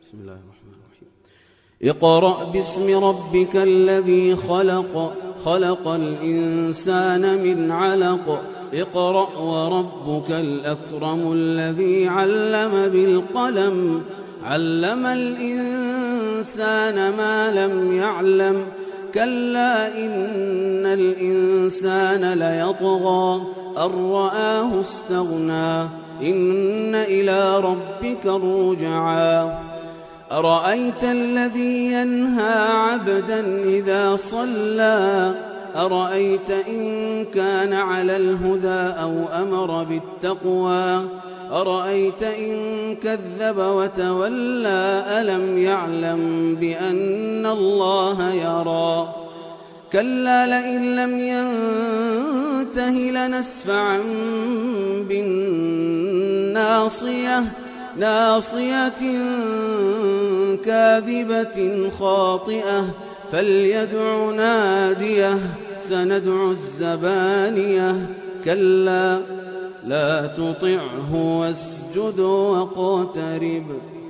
بسم الله الرحمن الرحيم. اقرأ باسم ربك الذي خلق، خلق الإنسان من علق. اقرأ وربك الأكرم الذي علم بالقلم، علم الإنسان ما لم يعلم. كلا إن الإنسان ليطغى أن رآه استغنى، إن إلى ربك الرجعى. أرأيت الذي ينهى عبدا إذا صلى، أرأيت إن كان على الهدى أو أمر بالتقوى، أرأيت إن كذب وتولى، ألم يعلم بأن الله يرى. كلا لئن لم ينته لنسفعا بالناصية، ناصية كاذبة خاطئة، فليدع ناديه سندع الزبانية. كلا لا تطعه واسجد واقترب.